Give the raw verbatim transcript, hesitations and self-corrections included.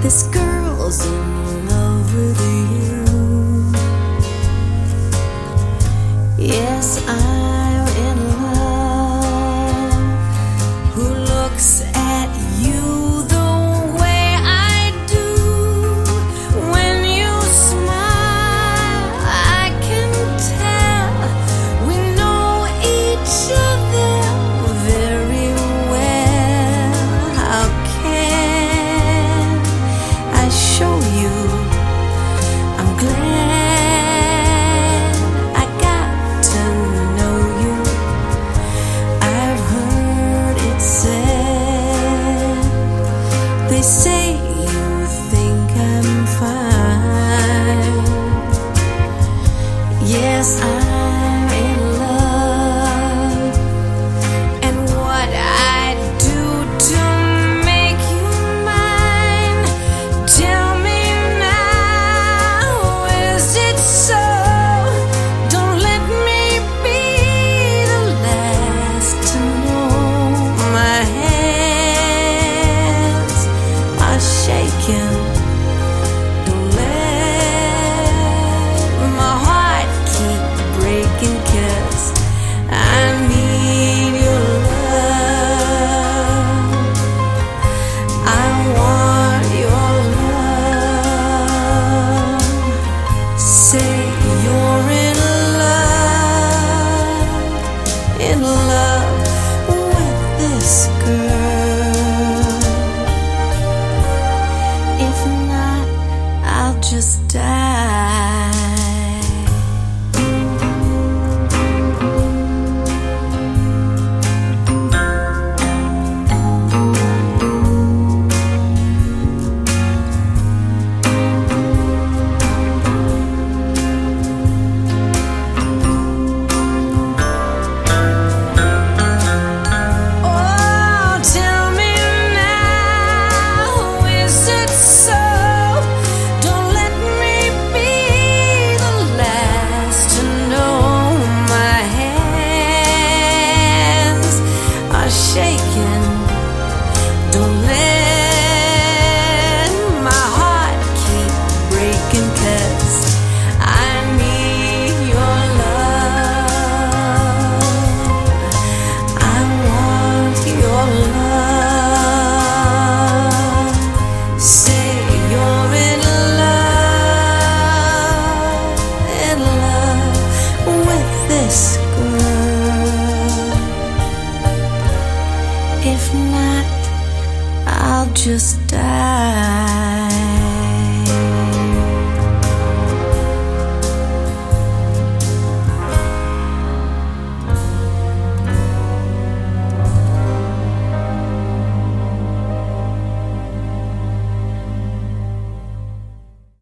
This girl's in love with you. Yes, I'm in love. Who looks at you the way I do? When you smile, I can tell we know each other very well. How can I show you? I'm glad I got to know you. I've heard it said, they say